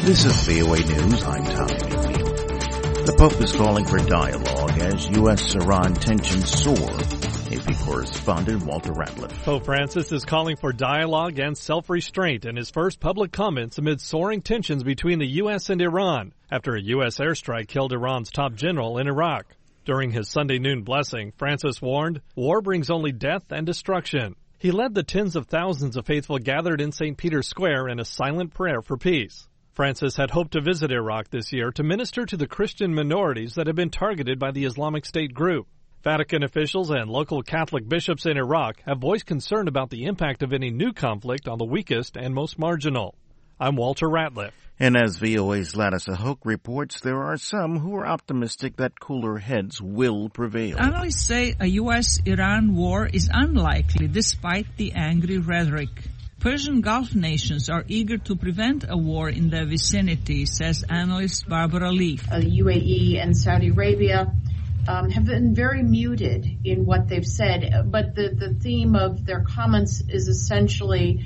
This is VOA News. I'm Tommy McNeil. The Pope is calling for dialogue as U.S.-Iran tensions soar. AP correspondent Walter Ratliff. Pope Francis is calling for dialogue and self-restraint in his first public comments amid soaring tensions between the U.S. and Iran after a U.S. airstrike killed Iran's top general in Iraq. During his Sunday noon blessing, Francis warned, war brings only death and destruction. He led the tens of thousands of faithful gathered in St. Peter's Square in a silent prayer for peace. Francis had hoped to visit Iraq this year to minister to the Christian minorities that have been targeted by the Islamic State group. Vatican officials and local Catholic bishops in Iraq have voiced concern about the impact of any new conflict on the weakest and most marginal. I'm Walter Ratliff. And as VOA's Lattice Hoke reports, there are some who are optimistic that cooler heads will prevail. Analysts say a U.S.-Iran war is unlikely despite the angry rhetoric. Persian Gulf nations are eager to prevent a war in their vicinity, says analyst Barbara Leaf. UAE and Saudi Arabia have been very muted in what they've said, but the theme of their comments is essentially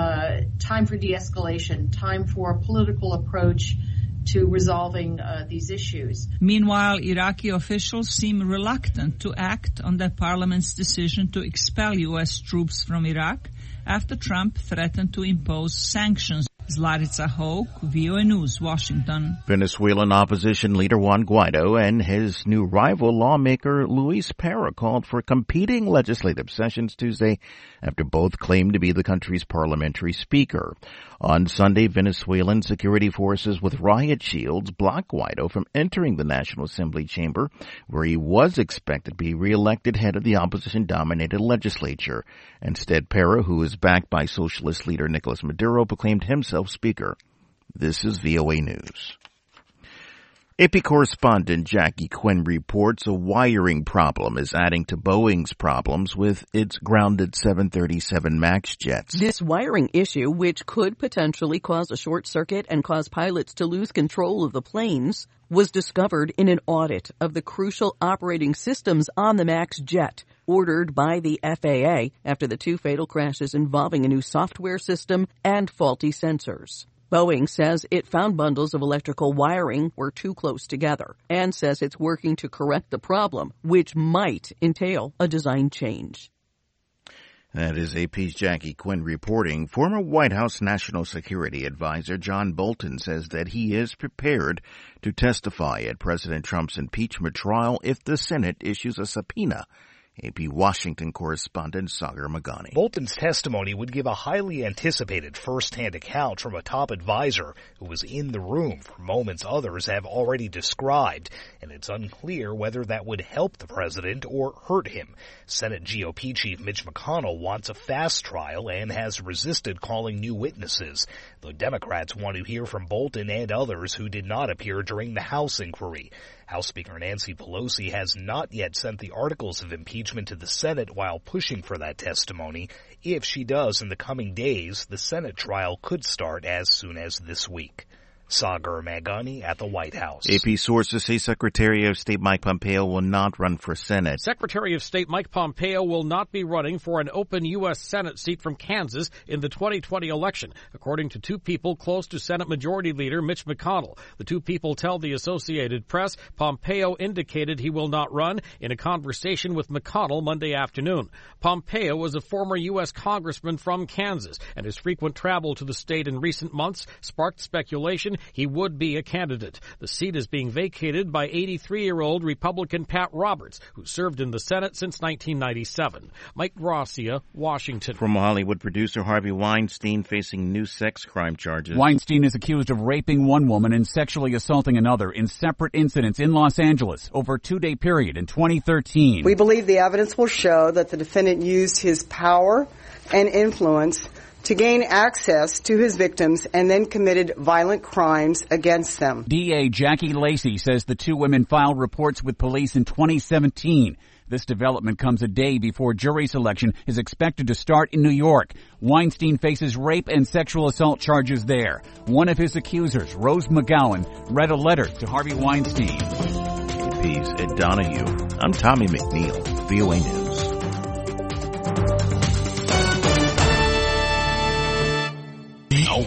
time for de-escalation, time for a political approach to resolving these issues. Meanwhile, Iraqi officials seem reluctant to act on their parliament's decision to expel U.S. troops from Iraq after Trump threatened to impose sanctions. Zlatica Hoke, VOA News, Washington. Venezuelan opposition leader Juan Guaido and his new rival lawmaker Luis Pera called for competing legislative sessions Tuesday after both claimed to be the country's parliamentary speaker. On Sunday, Venezuelan security forces with riot shields blocked Guaido from entering the National Assembly chamber, where he was expected to be reelected head of the opposition-dominated legislature. Instead, Pera, who is backed by socialist leader Nicolas Maduro, proclaimed himself speaker. This is VOA News. AP correspondent Jackie Quinn reports a wiring problem is adding to Boeing's problems with its grounded 737 MAX jets. This wiring issue, which could potentially cause a short circuit and cause pilots to lose control of the planes, was discovered in an audit of the crucial operating systems on the MAX jet, ordered by the FAA after the two fatal crashes involving a new software system and faulty sensors. Boeing says it found bundles of electrical wiring were too close together and says it's working to correct the problem, which might entail a design change. That is AP's Jackie Quinn reporting. Former White House National Security Advisor John Bolton says that he is prepared to testify at President Trump's impeachment trial if the Senate issues a subpoena. AP Washington correspondent Sagar Magani. Bolton's testimony would give a highly anticipated first-hand account from a top advisor who was in the room for moments others have already described, and it's unclear whether that would help the president or hurt him. Senate GOP Chief Mitch McConnell wants a fast trial and has resisted calling new witnesses, though Democrats want to hear from Bolton and others who did not appear during the House inquiry. House Speaker Nancy Pelosi has not yet sent the articles of impeachment to the Senate while pushing for that testimony. If she does in the coming days, the Senate trial could start as soon as this week. Sagar Magani at the White House. AP sources say Secretary of State Mike Pompeo will not run for Senate. Secretary of State Mike Pompeo will not be running for an open U.S. Senate seat from Kansas in the 2020 election, according to two people close to Senate Majority Leader Mitch McConnell. The two people tell the Associated Press Pompeo indicated he will not run in a conversation with McConnell Monday afternoon. Pompeo was a former U.S. congressman from Kansas, and his frequent travel to the state in recent months sparked speculation he would be a candidate. The seat is being vacated by 83-year-old Republican Pat Roberts, who served in the Senate since 1997. Mike Gracia, Washington. From Hollywood, producer Harvey Weinstein facing new sex crime charges. Weinstein is accused of raping one woman and sexually assaulting another in separate incidents in Los Angeles over a 2-day period in 2013. We believe the evidence will show that the defendant used his power and influence to gain access to his victims and then committed violent crimes against them. DA Jackie Lacey says the two women filed reports with police in 2017. This development comes a day before jury selection is expected to start in New York. Weinstein faces rape and sexual assault charges there. One of his accusers, Rose McGowan, read a letter to Harvey Weinstein. Peace at Donahue. I'm Tommy McNeil, VOA News.